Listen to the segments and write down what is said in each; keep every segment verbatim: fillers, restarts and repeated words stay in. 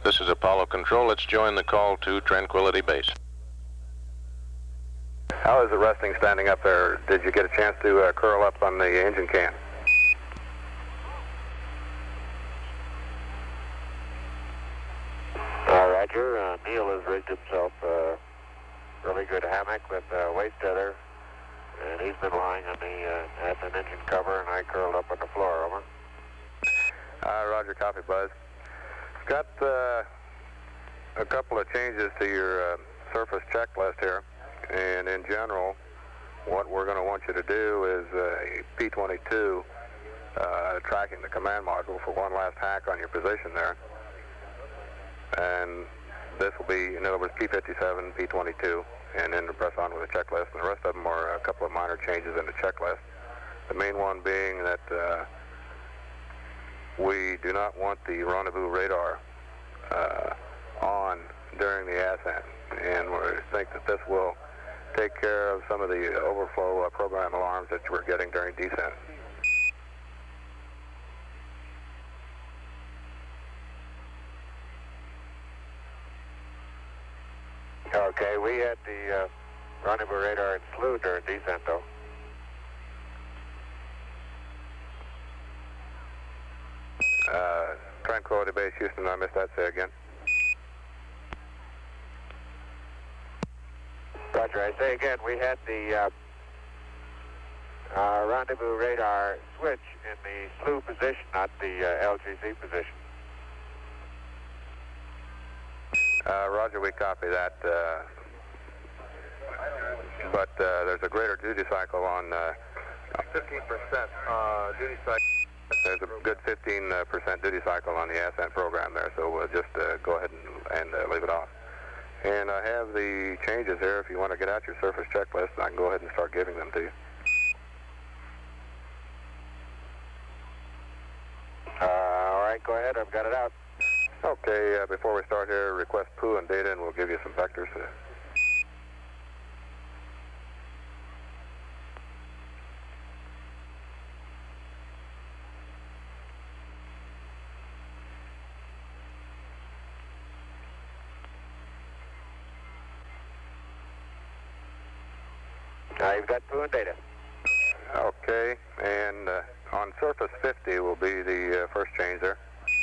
This is Apollo Control. Let's join the call to Tranquility Base. How is it resting standing up there? Did you get a chance to uh, curl up on the engine can? Uh, Roger. Uh, Neil has rigged himself a really good hammock with uh, weight tether, and he's been lying on the uh, at an engine cover, and I curled up on the floor. Over. Uh, Roger, copy, Buzz. Got uh, a couple of changes to your uh, surface checklist here, and in general, what we're going to want you to do is uh, a P twenty-two uh, tracking the command module for one last hack on your position there. And this will be, in other words, P fifty-seven, P twenty-two, and then to press on with the checklist. And the rest of them are a couple of minor changes in the checklist. The main one being that uh, we do not want the rendezvous radar uh, on during the ascent, and we think that this will take care of some of the overflow uh, program alarms that we're getting during descent. Okay, we had the uh, rendezvous radar in slew during descent, though. Uh, Tranquility Base, Houston, I missed that. Say again. Roger, I say again, we had the uh, uh, rendezvous radar switch in the slew position, not the uh, L G C position. Uh, Roger, we copy that. Uh, but uh, there's a greater duty cycle on uh, fifteen percent uh, duty cycle. There's a good fifteen percent duty cycle on the ascent program there, so we'll just uh, go ahead and, and uh, leave it off. And I have the changes here. If you want to get out your surface checklist, I can go ahead and start giving them to you. Uh, all right, go ahead. I've got it out. Okay, uh, before we start here, request P O O and data, and we'll give you some vectors. Uh, Uh, you've got P O O and data. Okay, and uh, on surface fifty will be the uh, first change there.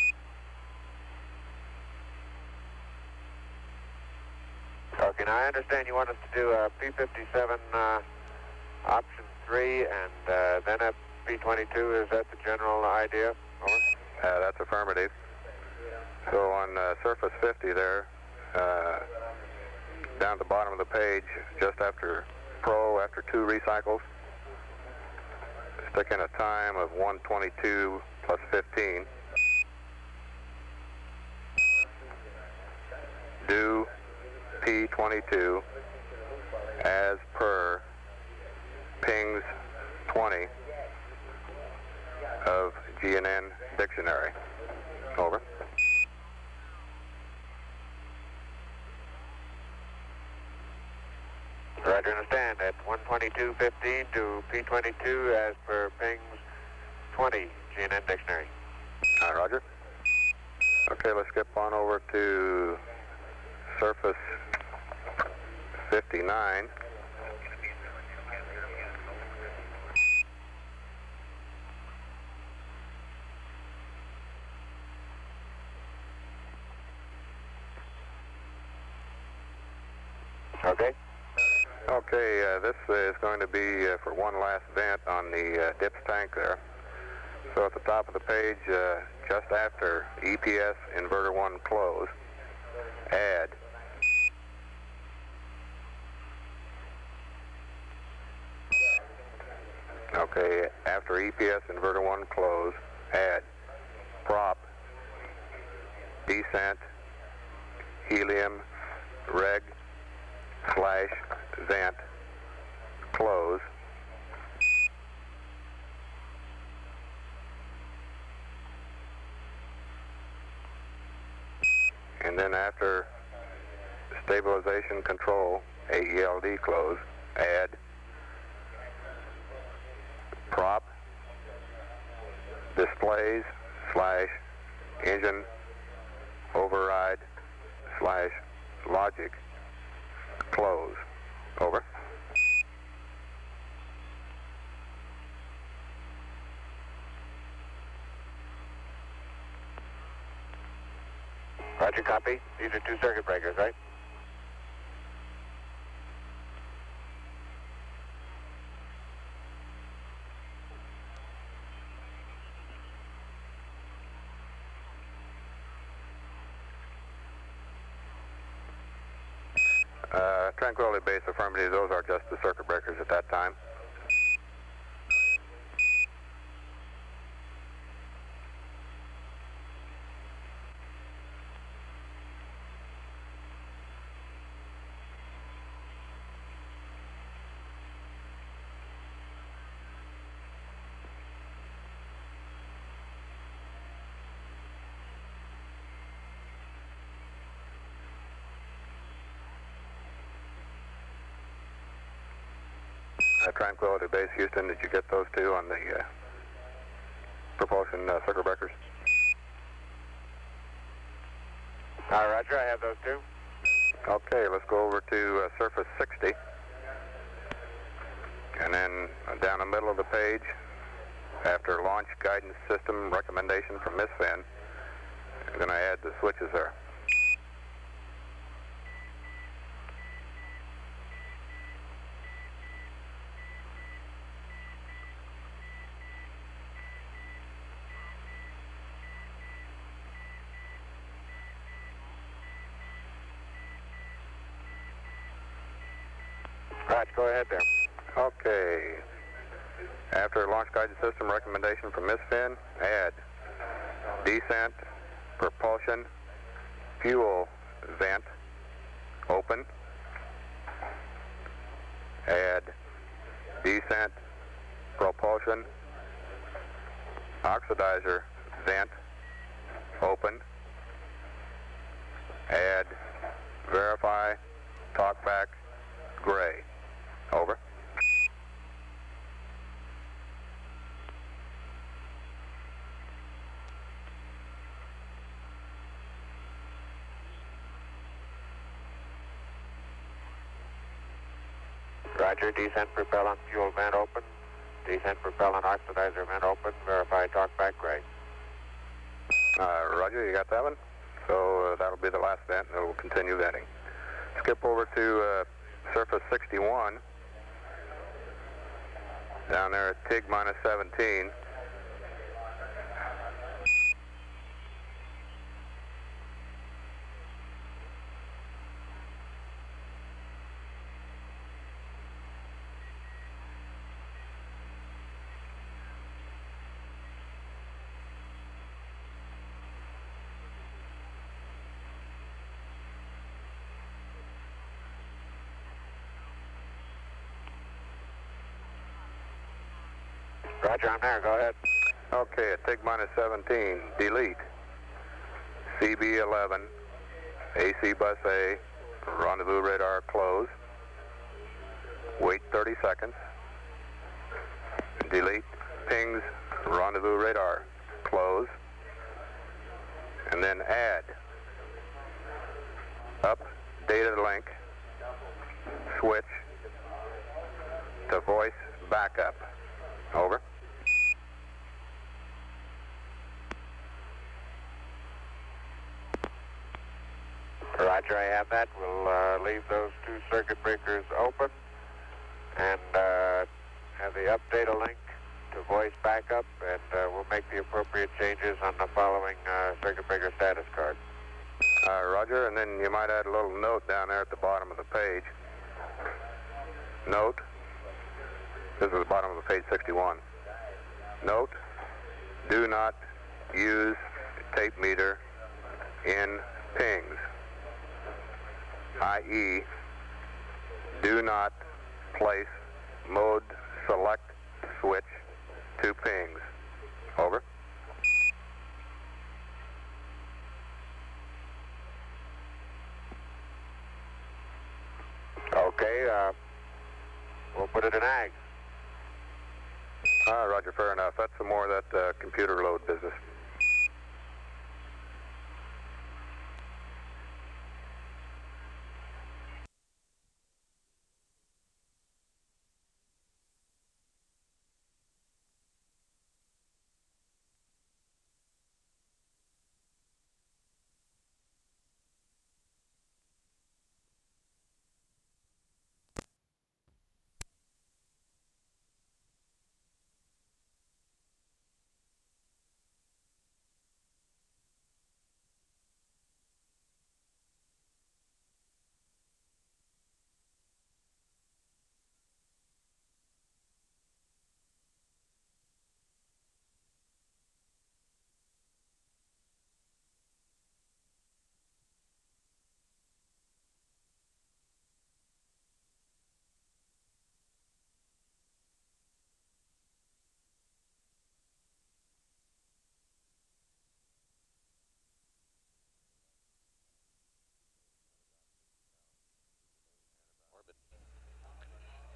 Okay, now I understand you want us to do a P fifty-seven uh, option three and uh, then a P twenty-two. Is that the general idea? Over. Uh, that's affirmative. So on uh, surface fifty there, uh, down at the bottom of the page, just after Pro, after two recycles, stick in a time of one twenty-two plus fifteen. Do P twenty-two as per pings twenty of G N N dictionary. Over. Roger, understand. At one twenty-two fifteen to P twenty-two as per pings twenty G N N dictionary. Uh, Roger. Okay, let's skip on over to surface fifty-nine. Okay. Okay, uh, this is going to be uh, for one last vent on the uh, dips tank there. So at the top of the page, uh, just after E P S inverter one close, add Okay, after E P S inverter one close, add prop, descent, helium, reg, slash, vent, close. And then after stabilization control, A E L D close, add prop, displays, slash, engine, override slash logic close. Over. Roger, copy. These are two circuit breakers, right? Uh, Tranquility Base affirmative, those are just the circuit breakers at that time. Uh, Tranquility Base, Houston, did you get those two on the uh, propulsion uh, circuit breakers? Uh, Roger, I have those two. Okay, let's go over to uh, surface sixty. And then uh, down the middle of the page, after launch guidance system recommendation from Miss Finn, I'm going to add the switches there. Roger, go ahead there. Okay. After launch guidance system recommendation from Miss Finn, add descent, propulsion, fuel vent, open. Add descent, propulsion, oxidizer vent, open. Add verify, talkback, gray. Over. Roger, descent propellant fuel vent open. Descent propellant oxidizer vent open. Verify talkback gray. Uh, Roger, you got that one? So uh, that'll be the last vent, and it will continue venting. Skip over to uh, surface sixty-one. Down there at T I G minus seventeen. Roger, I'm there. Go ahead. Okay, at T I G minus seventeen, delete. C B eleven, A C bus A, rendezvous radar close. Wait thirty seconds. Delete. Pings, rendezvous radar close. And then add. Up, data link, switch to voice backup. Over. Roger, I have that. We'll uh, leave those two circuit breakers open and uh, have the update link to voice backup, and uh, we'll make the appropriate changes on the following uh, circuit breaker status card. Uh, Roger, and then you might add a little note down there at the bottom of the page. Note. This is the bottom of the page sixty-one. Note, do not use tape meter in pings, that is, do not place mode select switch to pings. Over. Okay, uh, we'll put it in ag. Ah, Roger, fair enough. That's some more of that uh, computer load business.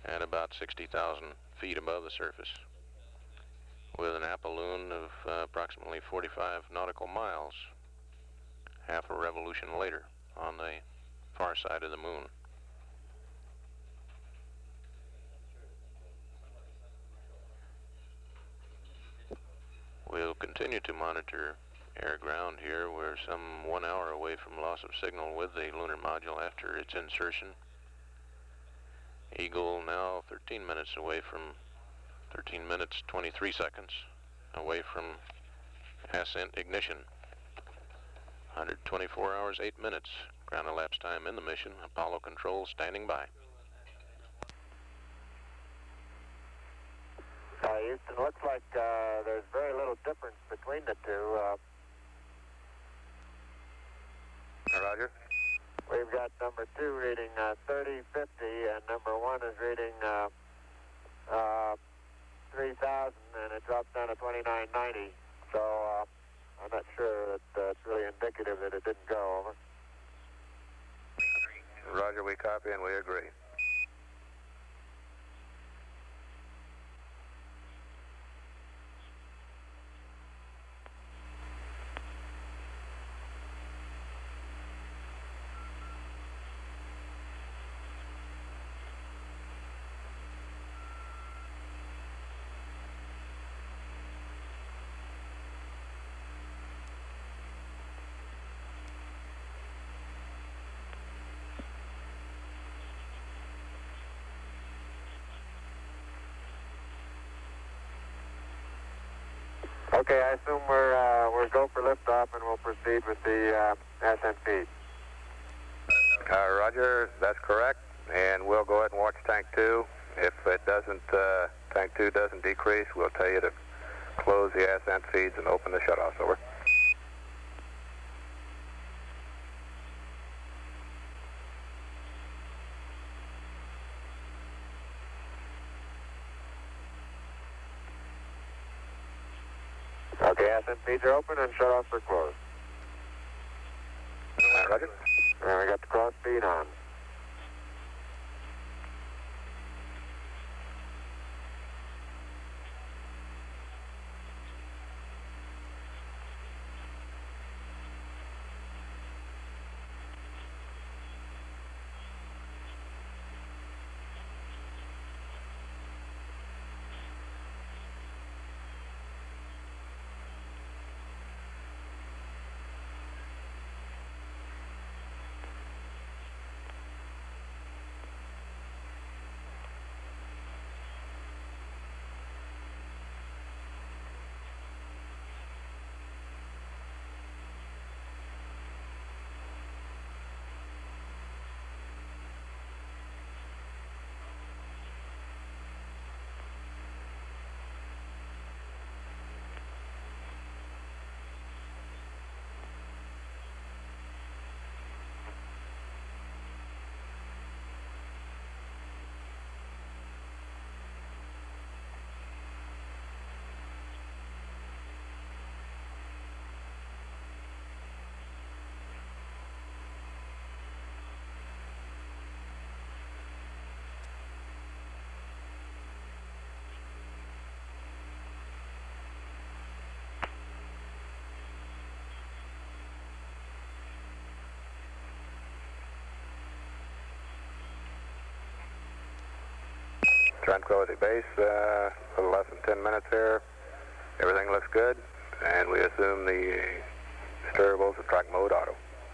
at about sixty thousand feet above the surface, with an apoloon of uh, approximately forty-five nautical miles, half a revolution later, on the far side of the moon. We'll continue to monitor air ground here. We're some one hour away from loss of signal with the lunar module after its insertion. Eagle now thirteen minutes away from, thirteen minutes, twenty-three seconds away from ascent ignition. one hundred twenty-four hours, eight minutes, ground elapsed time in the mission. Apollo control standing by. Uh, Houston, looks like uh, there's very little difference between the two. Uh, Roger. we've got number two reading uh, thirty fifty, and number one is reading uh, uh, three thousand, and it drops down to twenty-nine ninety. So uh, I'm not sure that uh, it's really indicative that it didn't go over. Roger, we copy and we agree. Okay, I assume we're uh, we're go for liftoff, and we'll proceed with the uh, ascent feed. Uh, Roger, that's correct, and we'll go ahead and watch tank two. If it doesn't, uh, tank two doesn't decrease, we'll tell you to close the ascent feeds and open the shutoffs. Over. Okay, ascent feeds are open and shutoffs are closed. Uh, Roger. And we got the cross feed on. Tranquility Base, uh, a little less than ten minutes here. Everything looks good, and we assume the steerables are track mode auto.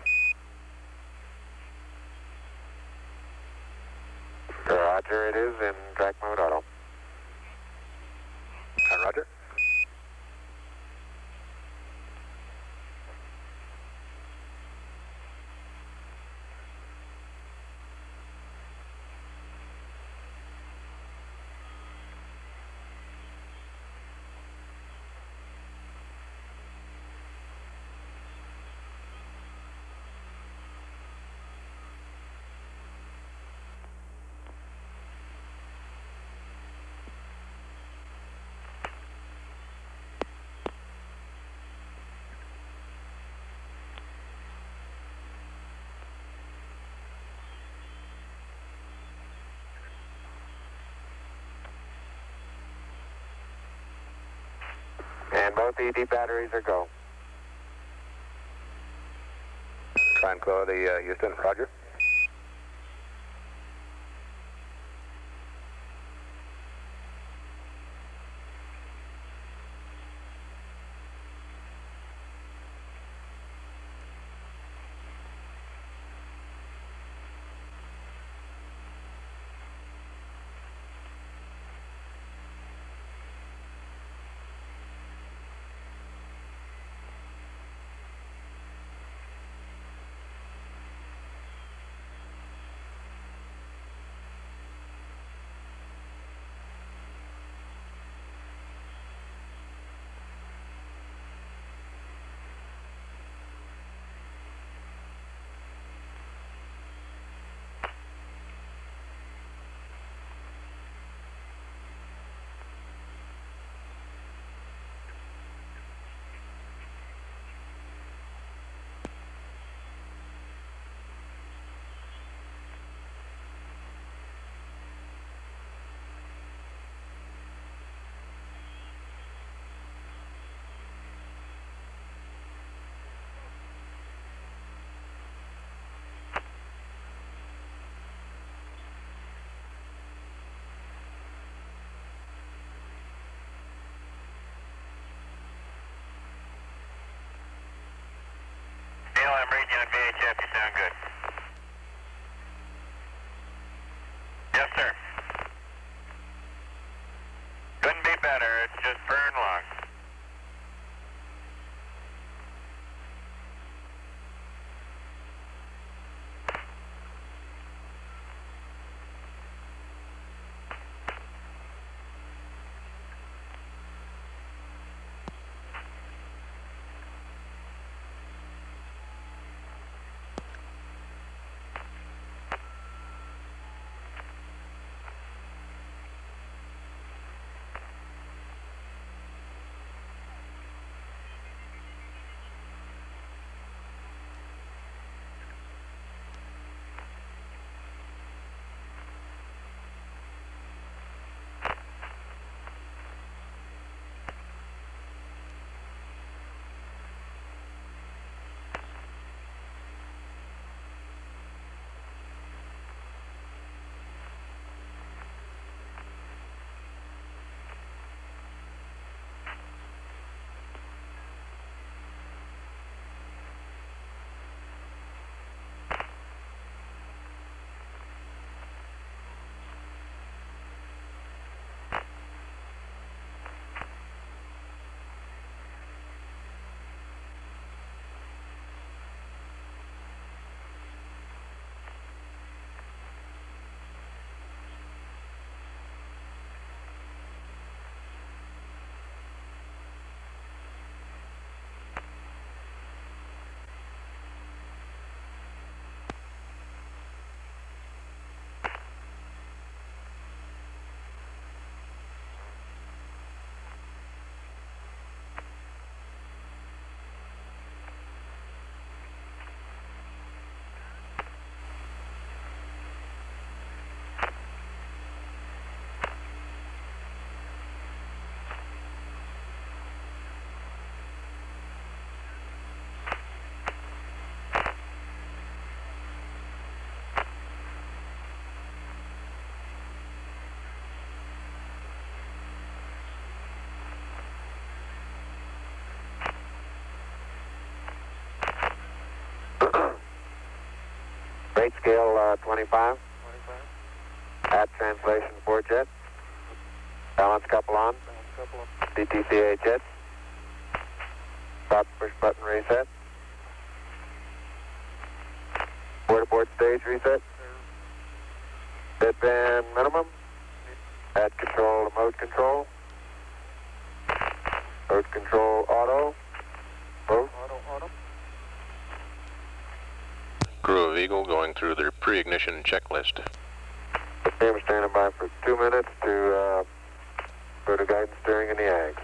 Roger, it is in track mode auto. Uh, Roger. And both E D batteries are go. Tranquility, uh, Houston, roger. Neil, I'm reading you on V H F. You sound good. Yes, sir. Couldn't be better. It's just burn long. Rate scale uh, twenty-five. twenty-five. At translation four jet. Balance couple on. Balance couple on. D T C A jet. Stop push button reset. Board abort stage reset. Deadband minimum. Add control to mode control. Mode control auto. Both. Auto, auto. Crew of Eagle going through their pre-ignition checklist. Team standing by for two minutes to uh, go to guidance steering in the A Gs.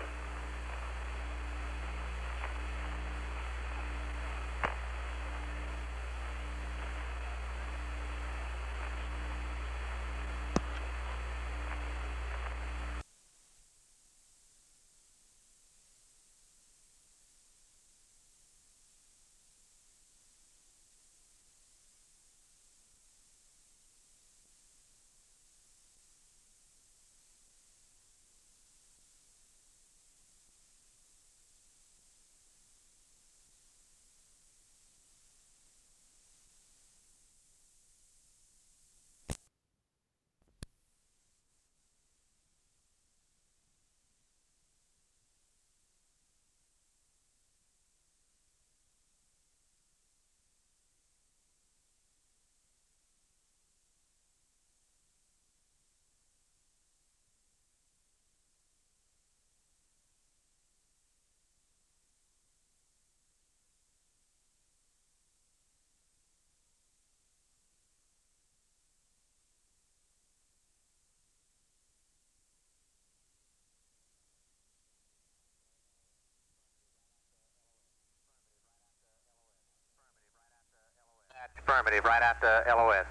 Affirmative, right after L O S.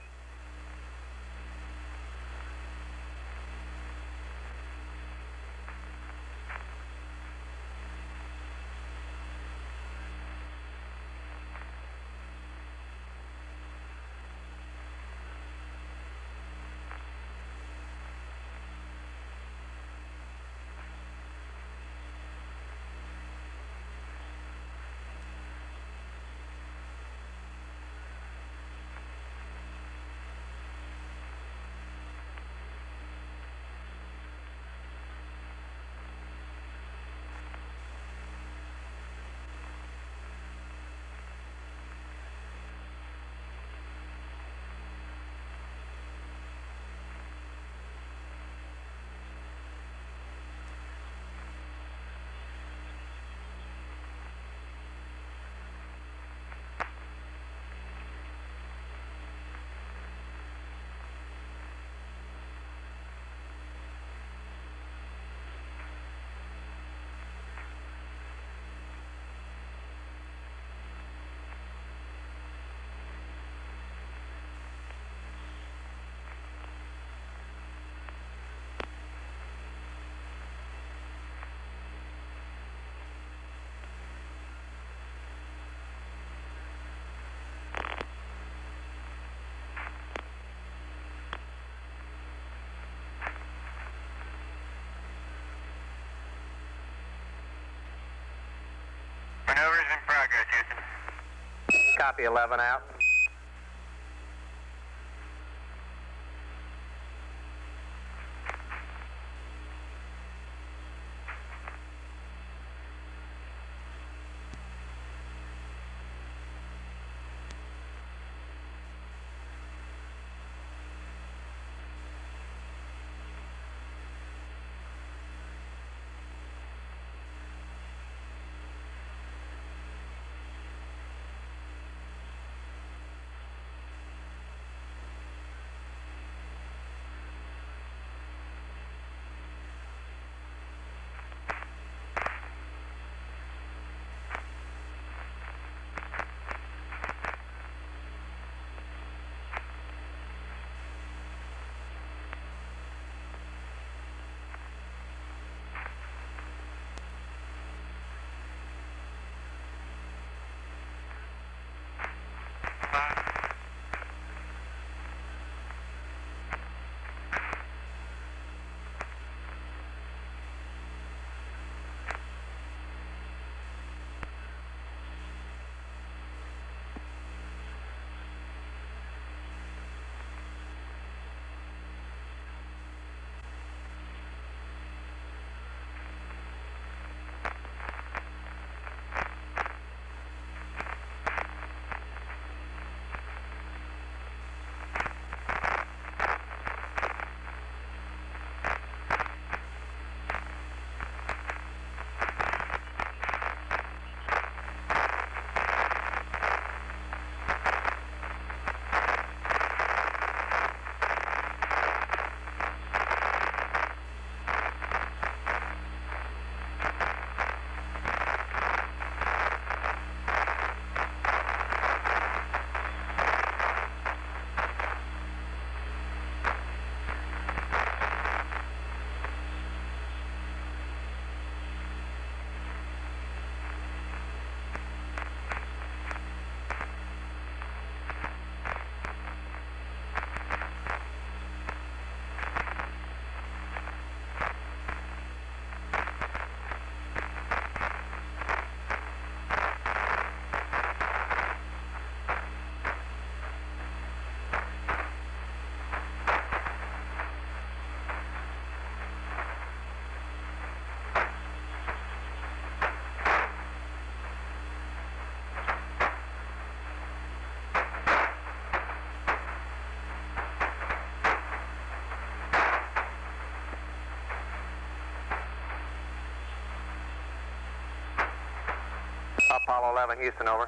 Maneuvers in progress, Houston. Copy, eleven out. Apollo eleven, Houston, over.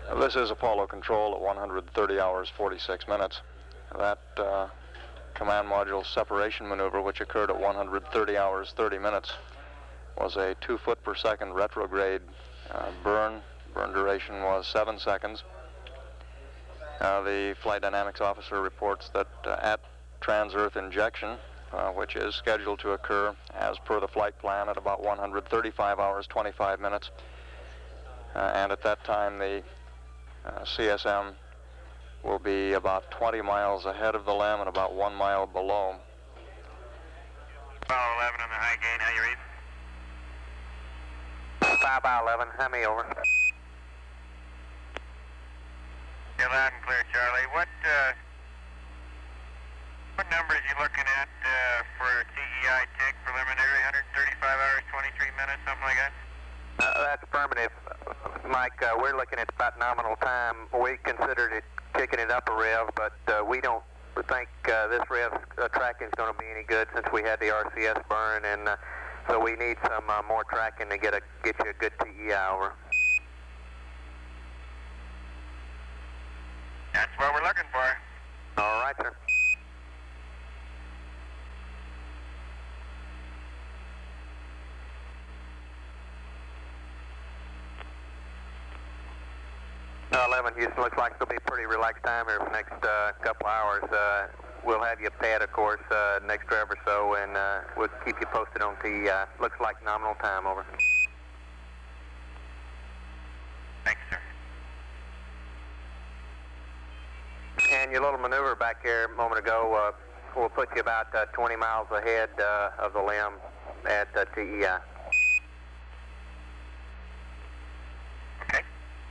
This is Apollo Control at one hundred thirty hours, forty-six minutes. That uh, command module separation maneuver, which occurred at one hundred thirty hours, thirty minutes, was a two foot per second retrograde uh, burn. Burn duration was seven seconds. Uh, the flight dynamics officer reports that uh, at trans-Earth injection, uh, which is scheduled to occur as per the flight plan at about one hundred thirty-five hours, twenty-five minutes, uh, and at that time the Uh, C S M will be about twenty miles ahead of the L E M and about one mile below. Apollo eleven on the high gain, how you read? five by eleven, how many over? You're loud and clear, Charlie. What, uh, what numbers you looking at uh, for T E I tick preliminary? one hundred thirty-five hours, twenty-three minutes, something like that? Uh, that's affirmative, Mike. Uh, we're looking at about nominal time. We considered it kicking it up a rev, but uh, we don't think uh, this rev uh, tracking is going to be any good since we had the R C S burn, and uh, so we need some uh, more tracking to get a get you a good T E I over. That's what we're looking for. All right, sir. Uh, eleven Houston, looks like it'll be a pretty relaxed time here for the next uh, couple hours. Uh, we'll have you pad, of course, uh, next rev or so, and uh, we'll keep you posted on T E I. Looks like nominal time, over. Thanks, sir. And your little maneuver back here a moment ago uh, will put you about uh, twenty miles ahead uh, of the L E M at uh, T E I. Okay.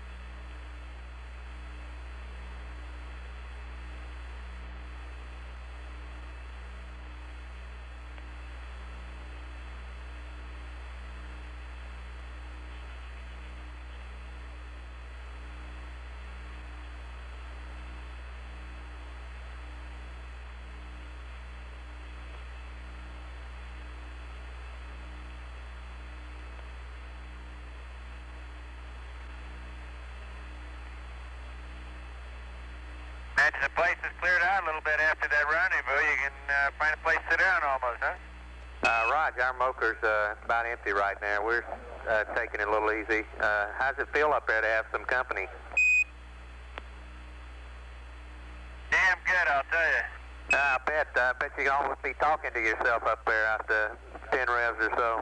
Imagine the place is cleared out a little bit after that rendezvous. You can uh, find a place to sit down almost, huh? Uh, Raj, our moker's uh, about empty right now. We're uh, taking it a little easy. Uh, how's it feel up there to have some company? Damn good, I'll tell you. Uh, I bet. I bet you can almost be talking to yourself up there after ten revs or so.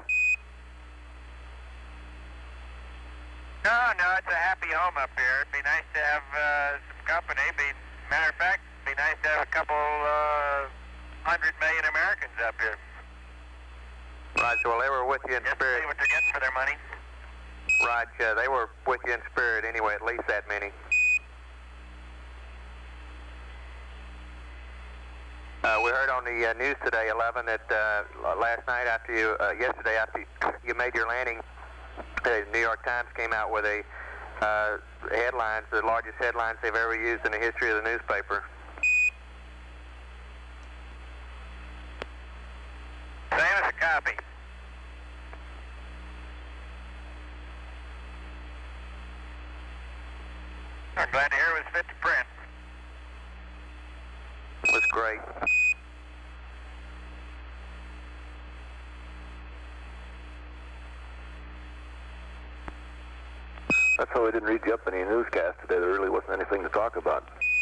No, no, it's a happy home up here. It'd be nice to have uh, some company. Be, matter of fact, it'd be nice to have a couple uh, hundred million Americans up here. Raj, well, they were with you in Just spirit. see what they're getting for their money. Raj, uh, they were with you in spirit anyway, at least that many. Uh, we heard on the uh, news today, eleven, that uh, last night after you, uh, yesterday after you made your landing, the New York Times came out with a uh, headlines, the largest headlines they've ever used in the history of the newspaper. Same as a copy. I'm glad to hear it was fit to print. It was great. That's why we didn't read you up any newscast today. There really wasn't anything to talk about.